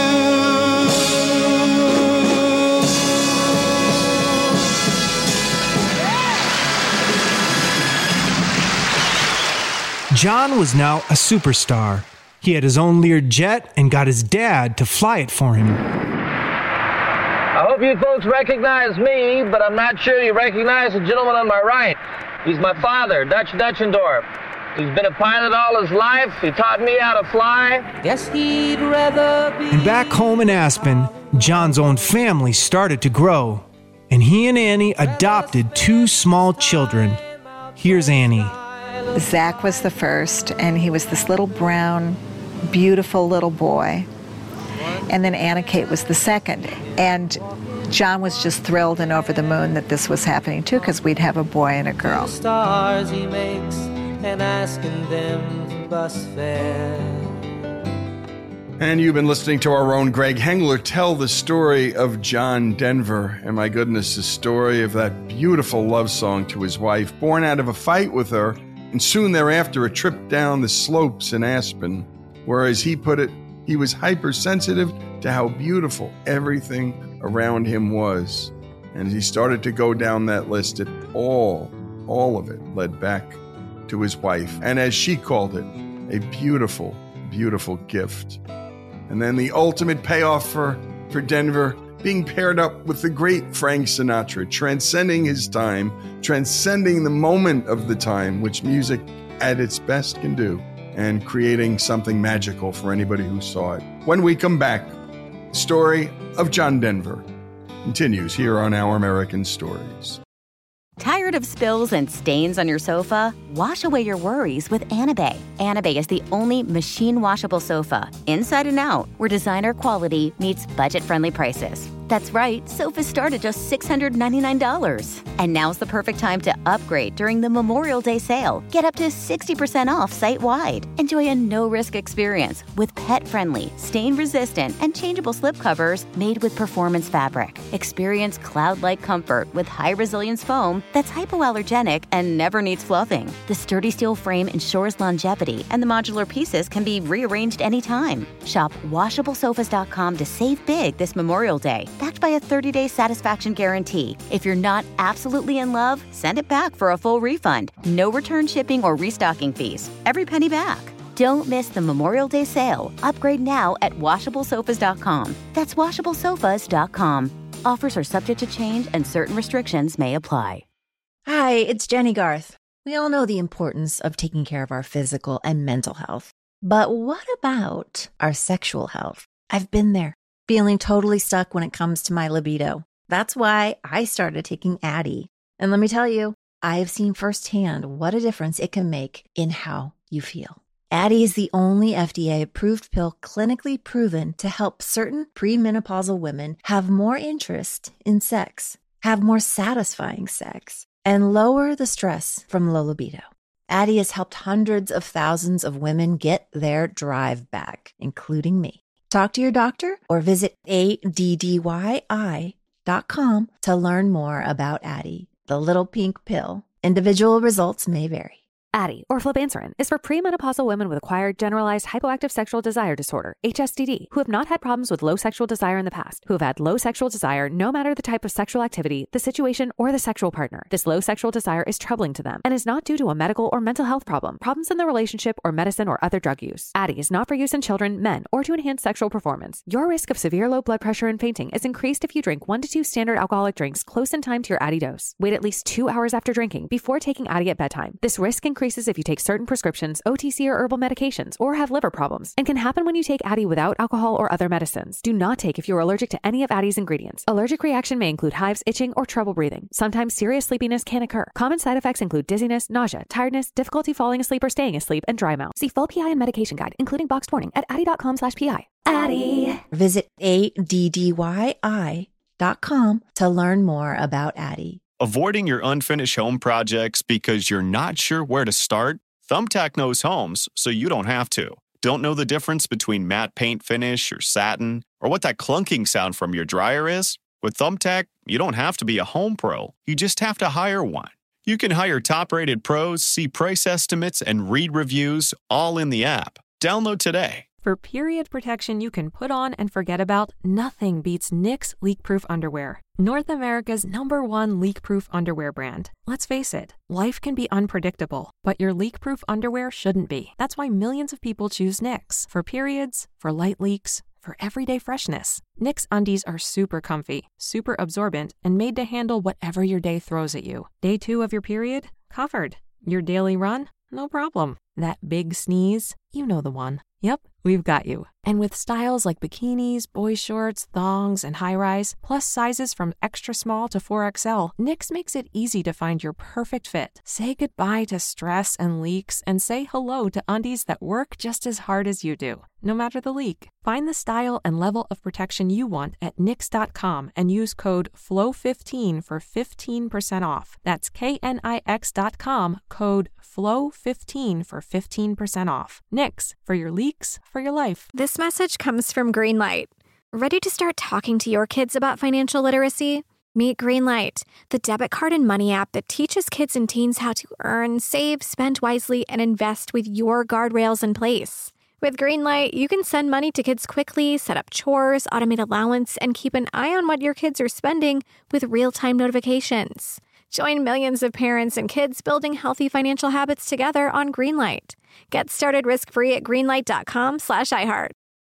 John was now a superstar. He had his own Lear jet and got his dad to fly it for him. I hope you folks recognize me, but I'm not sure you recognize the gentleman on my right. He's my father, Dutch Dutchendorf. He's been a pilot all his life. He taught me how to fly. Guess he'd rather be... And back home in Aspen, John's own family started to grow, and he and Annie adopted two small children. Here's Annie. Zach was the first, and he was this little brown, beautiful little boy. And then Anna Kate was the second. And John was just thrilled and over the moon that this was happening too, because we'd have a boy and a girl. Stars he makes and asking them for bus fare. And you've been listening to our own Greg Hengler tell the story of John Denver. And my goodness, the story of that beautiful love song to his wife, born out of a fight with her, and soon thereafter a trip down the slopes in Aspen, where, as he put it, he was hypersensitive to how beautiful everything around him was. And as he started to go down that list, it all, all of it led back to his wife. And as she called it, a beautiful, beautiful gift. And then the ultimate payoff for, for Denver, being paired up with the great Frank Sinatra, transcending his time, transcending the moment of the time, which music at its best can do, and creating something magical for anybody who saw it. When we come back, the story of John Denver continues here on Our American Stories. Tired of spills and stains on your sofa? Wash away your worries with Anabei. Anabei is the only machine-washable sofa, inside and out, where designer quality meets budget-friendly prices. That's right, sofas start at just six hundred ninety-nine dollars. And now's the perfect time to upgrade during the Memorial Day sale. Get up to sixty percent off site-wide. Enjoy a no-risk experience with pet-friendly, stain-resistant, and changeable slipcovers made with performance fabric. Experience cloud-like comfort with high-resilience foam that's hypoallergenic and never needs fluffing. The sturdy steel frame ensures longevity, and the modular pieces can be rearranged anytime. Shop washable sofas dot com to save big this Memorial Day, backed by a thirty-day satisfaction guarantee. If you're not absolutely in love, send it back for a full refund. No return shipping or restocking fees. Every penny back. Don't miss the Memorial Day sale. Upgrade now at washable sofas dot com. That's washable sofas dot com. Offers are subject to change and certain restrictions may apply. Hi, it's Jenny Garth. We all know the importance of taking care of our physical and mental health. But what about our sexual health? I've been there, feeling totally stuck when it comes to my libido. That's why I started taking Addyi. And let me tell you, I have seen firsthand what a difference it can make in how you feel. Addyi is the only F D A-approved pill clinically proven to help certain premenopausal women have more interest in sex, have more satisfying sex, and lower the stress from low libido. Addyi has helped hundreds of thousands of women get their drive back, including me. Talk to your doctor or visit A D D Y I dot com to learn more about Addyi, the little pink pill. Individual results may vary. Addyi, or flibanserin, is for premenopausal women with acquired generalized hypoactive sexual desire disorder, H S D D, who have not had problems with low sexual desire in the past, who have had low sexual desire no matter the type of sexual activity, the situation, or the sexual partner. This low sexual desire is troubling to them and is not due to a medical or mental health problem, problems in the relationship, or medicine or other drug use. Addyi is not for use in children, men, or to enhance sexual performance. Your risk of severe low blood pressure and fainting is increased if you drink one to two standard alcoholic drinks close in time to your Addyi dose. Wait at least two hours after drinking before taking Addyi at bedtime. This risk increases if you take certain prescriptions, O T C or herbal medications, or have liver problems, and can happen when you take Addyi without alcohol or other medicines. Do not take if you are allergic to any of Addyi's ingredients. Allergic reaction may include hives, itching, or trouble breathing. Sometimes serious sleepiness can occur. Common side effects include dizziness, nausea, tiredness, difficulty falling asleep or staying asleep, and dry mouth. See full P I and medication guide, including boxed warning, at addyi dot com slash P I. Addyi. Visit A D D Y I dot com to learn more about Addyi. Avoiding your unfinished home projects because you're not sure where to start? Thumbtack knows homes, so you don't have to. Don't know the difference between matte paint finish or satin, or what that clunking sound from your dryer is? With Thumbtack, you don't have to be a home pro. You just have to hire one. You can hire top-rated pros, see price estimates, and read reviews all in the app. Download today. For period protection you can put on and forget about, nothing beats Knix leak-proof underwear. North America's number one leak-proof underwear brand. Let's face it, life can be unpredictable, but your leak-proof underwear shouldn't be. That's why millions of people choose Knix. For periods, for light leaks, for everyday freshness. Knix undies are super comfy, super absorbent, and made to handle whatever your day throws at you. Day two of your period? Covered. Your daily run? No problem. That big sneeze? You know the one. Yep, we've got you. And with styles like bikinis, boy shorts, thongs, and high-rise, plus sizes from extra small to four X L, Knix makes it easy to find your perfect fit. Say goodbye to stress and leaks, and say hello to undies that work just as hard as you do, no matter the leak. Find the style and level of protection you want at knix dot com and use code F L O W fifteen for fifteen percent off. That's K N I X dot com, code F L O W fifteen for fifteen percent off. Knix, for your leaks, for your life. This message comes from Greenlight. Ready to start talking to your kids about financial literacy? Meet Greenlight, the debit card and money app that teaches kids and teens how to earn, save, spend wisely, and invest with your guardrails in place. With Greenlight, you can send money to kids quickly, set up chores, automate allowance, and keep an eye on what your kids are spending with real-time notifications. Join millions of parents and kids building healthy financial habits together on Greenlight. Get started risk-free at greenlight.com slash iHeart.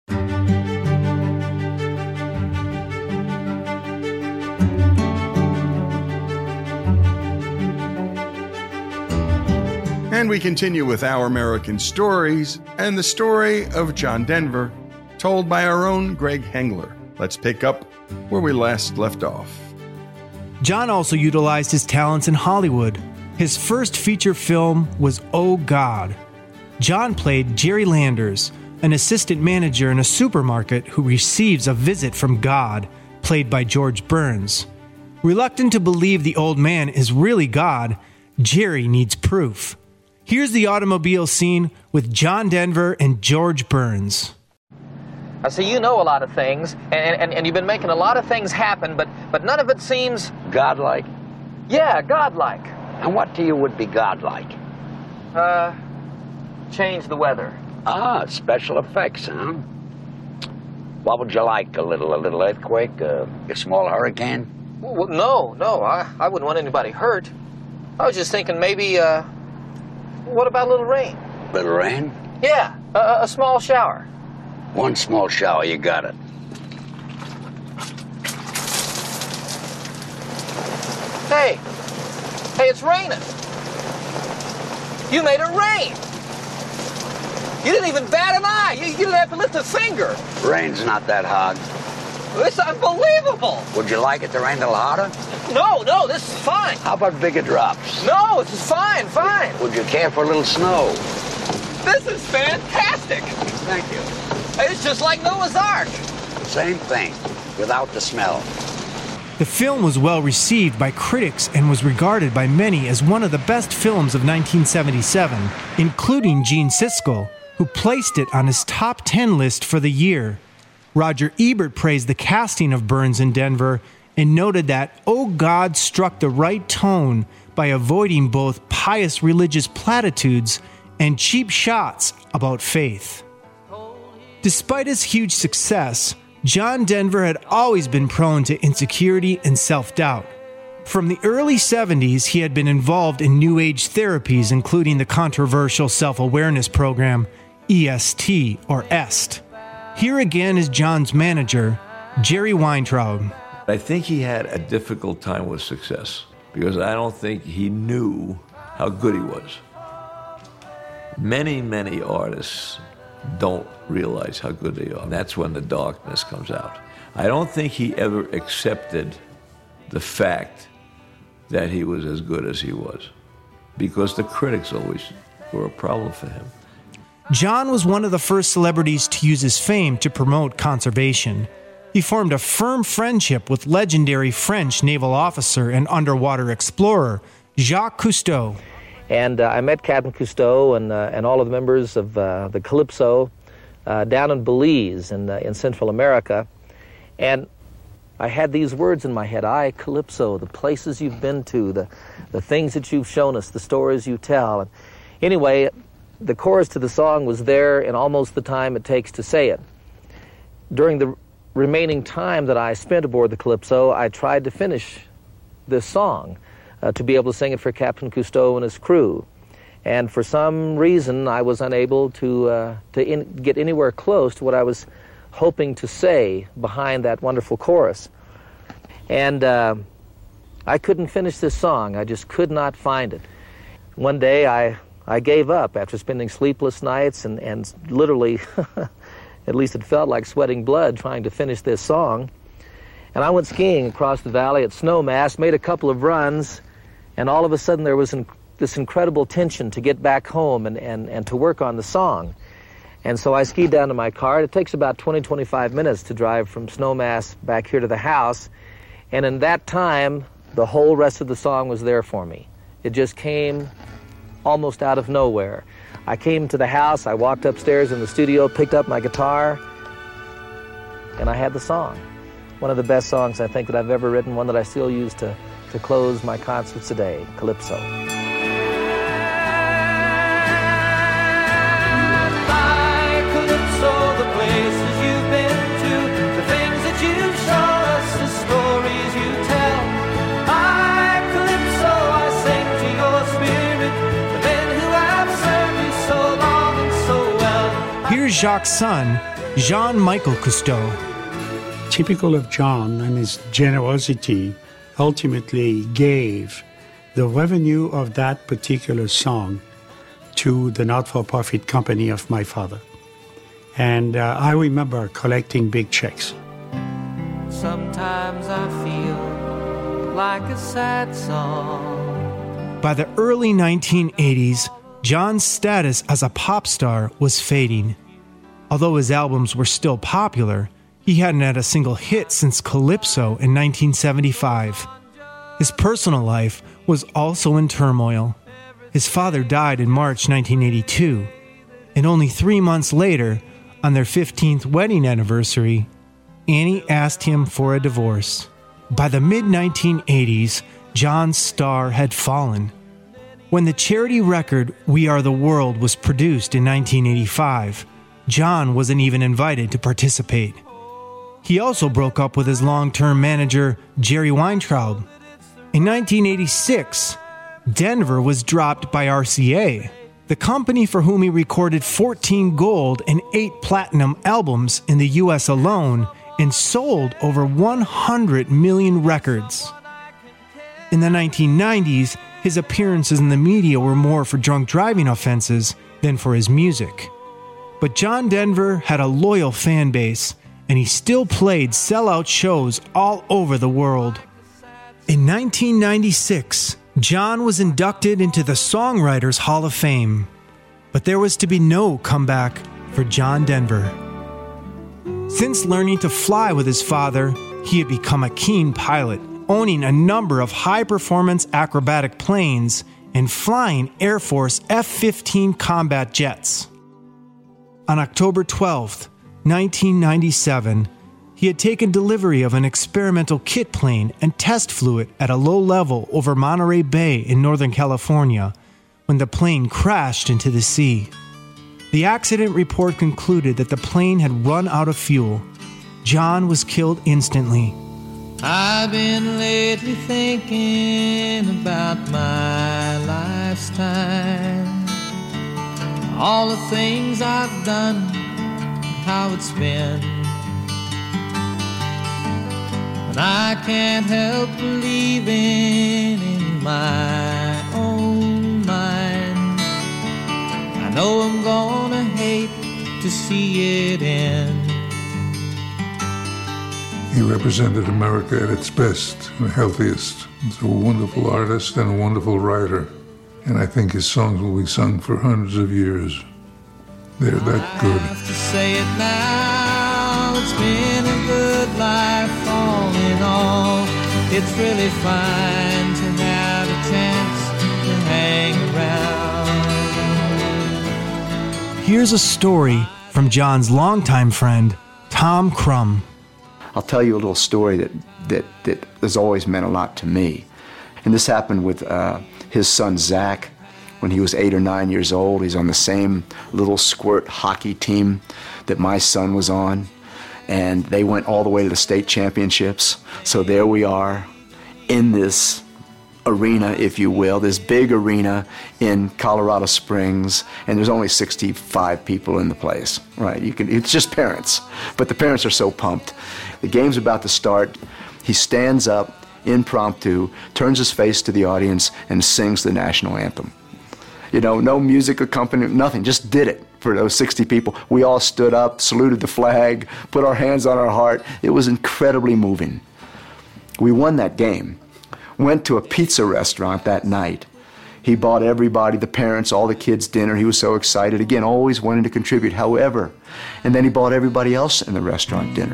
And we continue with Our American Stories and the story of John Denver, told by our own Greg Hengler. Let's pick up where we last left off. John also utilized his talents in Hollywood. His first feature film was Oh God. John played Jerry Landers, an assistant manager in a supermarket who receives a visit from God, played by George Burns. Reluctant to believe the old man is really God, Jerry needs proof. Here's the automobile scene with John Denver and George Burns. I see you know a lot of things, and, and, and you've been making a lot of things happen, but, but none of it seems... Godlike? Yeah, godlike. And what to you would be godlike? Uh, change the weather. Ah, special effects, huh? What would you like? A little, a little earthquake? Uh, a small hurricane? Well, no, no, I, I wouldn't want anybody hurt. I was just thinking maybe, uh, what about a little rain? Little rain? Yeah, a, a small shower. One small shower, you got it. Hey, hey, it's raining. You made it rain. You didn't even bat an eye. You, you didn't have to lift a finger. Rain's not that hard. It's unbelievable. Would you like it to rain a little harder? No, no, this is fine. How about bigger drops? No, this is fine, fine. Would you care for a little snow? This is fantastic. Thank you. It's just like Noah's Ark. Same thing, without the smell. The film was well received by critics and was regarded by many as one of the best films of nineteen seventy-seven, including Gene Siskel, who placed it on his top ten list for the year. Roger Ebert praised the casting of Burns and Denver and noted that Oh God struck the right tone by avoiding both pious religious platitudes and cheap shots about faith. Despite his huge success, John Denver had always been prone to insecurity and self-doubt. From the early seventies, he had been involved in New Age therapies, including the controversial self-awareness program E S T or E S T. Here again is John's manager, Jerry Weintraub. I think he had a difficult time with success because I don't think he knew how good he was. Many, many artists don't realize how good they are. And that's when the darkness comes out. I don't think he ever accepted the fact that he was as good as he was because the critics always were a problem for him. John was one of the first celebrities to use his fame to promote conservation. He formed a firm friendship with legendary French naval officer and underwater explorer Jacques Cousteau. And uh, I met Captain Cousteau and, uh, and all of the members of uh, the Calypso uh, down in Belize in, uh, in Central America. And I had these words in my head, I, Calypso, the places you've been to, the, the things that you've shown us, the stories you tell. And anyway, the chorus to the song was there in almost the time it takes to say it. During the remaining time that I spent aboard the Calypso, I tried to finish this song uh, to be able to sing it for Captain Cousteau and his crew. And for some reason, I was unable to, uh, to in get anywhere close to what I was hoping to say behind that wonderful chorus. And uh, I couldn't finish this song. I just could not find it. One day, I... I gave up after spending sleepless nights and, and literally, at least it felt like sweating blood trying to finish this song. And I went skiing across the valley at Snowmass, made a couple of runs, and all of a sudden there was in, this incredible tension to get back home and, and, and to work on the song. And so I skied down to my car. It takes about twenty, twenty-five minutes to drive from Snowmass back here to the house. And in that time, the whole rest of the song was there for me. It just came almost out of nowhere. I came to the house, I walked upstairs in the studio, picked up my guitar, and I had the song. One of the best songs I think that I've ever written, one that I still use to, to close my concerts today, Calypso. Like Here's Jacques' son, Jean-Michel Cousteau. Typical of John and his generosity, ultimately gave the revenue of that particular song to the not-for-profit company of my father. And uh, I remember collecting big checks. Sometimes I feel like a sad song. By the early nineteen eighties, John's status as a pop star was fading. Although his albums were still popular, he hadn't had a single hit since Calypso in nineteen seventy-five. His personal life was also in turmoil. His father died in March nineteen eighty-two, and only three months later, on their fifteenth wedding anniversary, Annie asked him for a divorce. By the mid nineteen eighties, John's star had fallen. When the charity record We Are the World was produced in nineteen eighty-five, John wasn't even invited to participate. He also broke up with his long-term manager, Jerry Weintraub. In nineteen eighty-six, Denver was dropped by R C A, the company for whom he recorded fourteen gold and eight platinum albums in the U S alone and sold over one hundred million records. In the nineteen nineties, his appearances in the media were more for drunk driving offenses than for his music. But John Denver had a loyal fan base, and he still played sellout shows all over the world. In nineteen ninety-six, John was inducted into the Songwriters Hall of Fame, but there was to be no comeback for John Denver. Since learning to fly with his father, he had become a keen pilot, owning a number of high-performance acrobatic planes and flying Air Force F fifteen combat jets. On October twelfth, nineteen ninety-seven, he had taken delivery of an experimental kit plane and test flew it at a low level over Monterey Bay in Northern California when the plane crashed into the sea. The accident report concluded that the plane had run out of fuel. John was killed instantly. I've been lately thinking about my life's time, all the things I've done, how it's been. And I can't help believing in my own mind. I know I'm gonna hate to see it end. He represented America at its best and healthiest. He's a wonderful artist and a wonderful writer. And I think his songs will be sung for hundreds of years. They're that good. I have to say it now, it's been a good life all in all. It's really fine to have a chance to hang around. Here's a story from John's longtime friend, Tom Crum. I'll tell you a little story that, that, that has always meant a lot to me. And this happened with uh, his son, Zach, when he was eight or nine years old. He's on the same little squirt hockey team that my son was on. And they went all the way to the state championships. So there we are in this arena, if you will, this big arena in Colorado Springs, and there's only sixty-five people in the place, right? You can, it's just parents, but the parents are so pumped. The game's about to start. He stands up, impromptu, turns his face to the audience, and sings the national anthem. You know, no music accompaniment, nothing, just did it for those sixty people. We all stood up, saluted the flag, put our hands on our heart. It was incredibly moving. We won that game. Went to a pizza restaurant that night. He bought everybody, the parents, all the kids dinner. He was so excited. Again, always wanting to contribute. However, and then he bought everybody else in the restaurant dinner.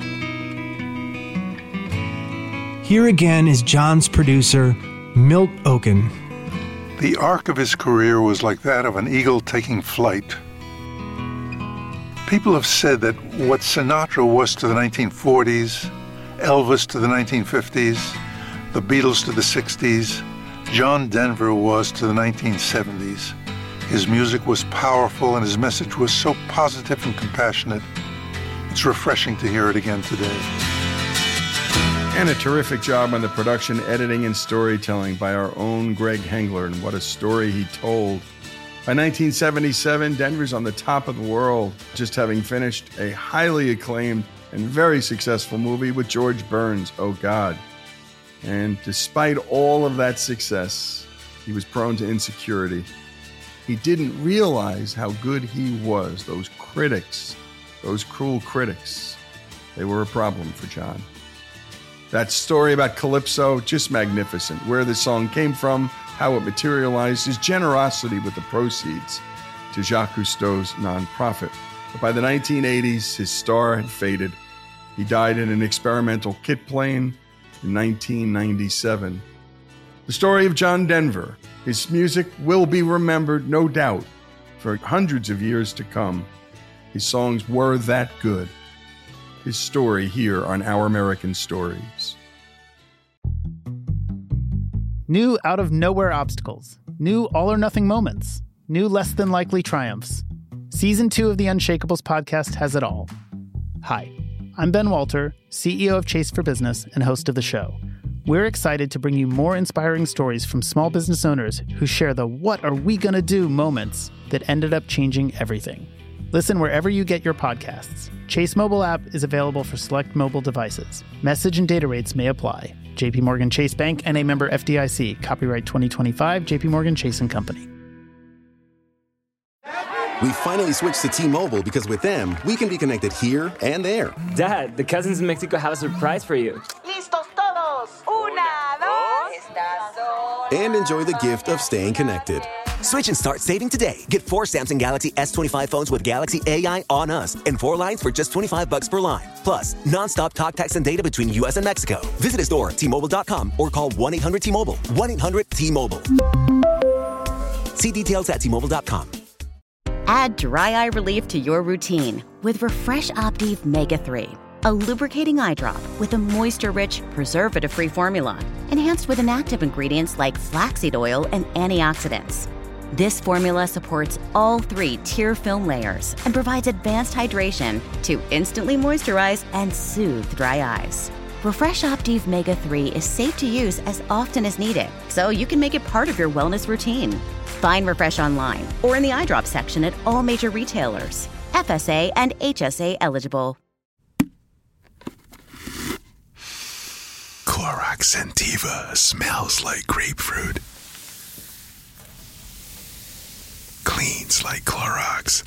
Here again is John's producer, Milt Oken. The arc of his career was like that of an eagle taking flight. People have said that what Sinatra was to the nineteen forties, Elvis to the nineteen fifties, the Beatles to the sixties, John Denver was to the nineteen seventies. His music was powerful and his message was so positive and compassionate. It's refreshing to hear it again today. And a terrific job on the production, editing, and storytelling by our own Greg Hengler. And what a story he told. By nineteen seventy-seven, Denver's on the top of the world, just having finished a highly acclaimed and very successful movie with George Burns, Oh God. And despite all of that success, he was prone to insecurity. He didn't realize how good he was. Those critics, those cruel critics, they were a problem for John. That story about Calypso, just magnificent. Where this song came from, how it materialized, his generosity with the proceeds to Jacques Cousteau's nonprofit. But by the nineteen eighties, his star had faded. He died in an experimental kit plane in nineteen ninety-seven. The story of John Denver. His music will be remembered, no doubt, for hundreds of years to come. His songs were that good. His story here on Our American Stories. New out-of-nowhere obstacles. New all-or-nothing moments. New less-than-likely triumphs. Season two of the Unshakables podcast has it all. Hi, I'm Ben Walter, C E O of Chase for Business and host of the show. We're excited to bring you more inspiring stories from small business owners who share the what are we gonna do moments that ended up changing everything. Listen wherever you get your podcasts. Chase mobile app is available for select mobile devices. Message and data rates may apply. J P Morgan Chase Bank, N A member F D I C. Copyright twenty twenty-five, J P Morgan Chase and Company. We finally switched to T-Mobile because with them, we can be connected here and there. Dad, the cousins in Mexico have a surprise for you. Listos todos. Una, dos. Estas son. And enjoy the gift of staying connected. Switch and start saving today. Get four Samsung Galaxy S twenty-five phones with Galaxy A I on us and four lines for just twenty-five bucks per line. Plus, nonstop talk, text, and data between U S and Mexico. Visit a store, T Mobile dot com, or call one eight hundred T Mobile. one eight hundred T Mobile. See details at T Mobile dot com. Add dry eye relief to your routine with Refresh Optive Mega three, a lubricating eye drop with a moisture-rich, preservative-free formula, enhanced with inactive ingredients like flaxseed oil and antioxidants. This formula supports all three tear film layers and provides advanced hydration to instantly moisturize and soothe dry eyes. Refresh Optive Mega three is safe to use as often as needed, so you can make it part of your wellness routine. Find Refresh online or in the eye drop section at all major retailers. F S A and H S A eligible. Clorox Scentiva smells like grapefruit. Cleans like Clorox.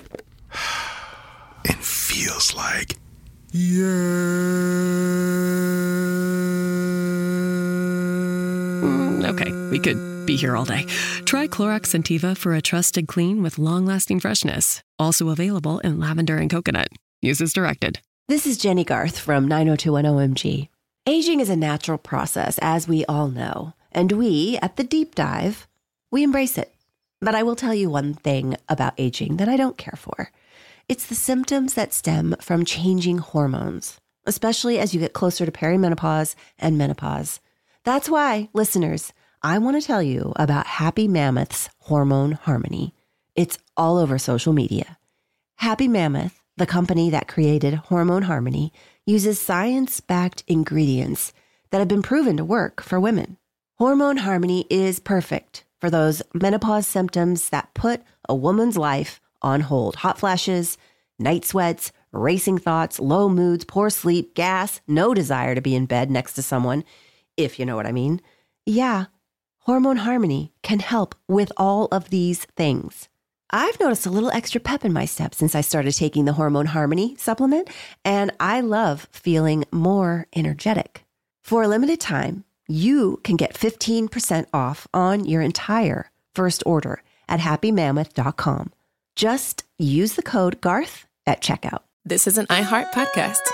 And feels like... Yeah. Mm, okay, we could be here all day. Try Clorox Scentiva for a trusted clean with long-lasting freshness. Also available in lavender and coconut. Use as directed. This is Jenny Garth from nine oh two one O M G. Aging is a natural process, as we all know. And we, at The Deep Dive, we embrace it. But I will tell you one thing about aging that I don't care for. It's the symptoms that stem from changing hormones, especially as you get closer to perimenopause and menopause. That's why, listeners, I want to tell you about Happy Mammoth's Hormone Harmony. It's all over social media. Happy Mammoth, the company that created Hormone Harmony, uses science-backed ingredients that have been proven to work for women. Hormone Harmony is perfect for those menopause symptoms that put a woman's life on hold. Hot flashes, night sweats, racing thoughts, low moods, poor sleep, gas, no desire to be in bed next to someone, if you know what I mean. Yeah, Hormone Harmony can help with all of these things. I've noticed a little extra pep in my step since I started taking the Hormone Harmony supplement, and I love feeling more energetic. For a limited time, you can get fifteen percent off on your entire first order at happy mammoth dot com. Just use the code Garth at checkout. This is an iHeart podcast.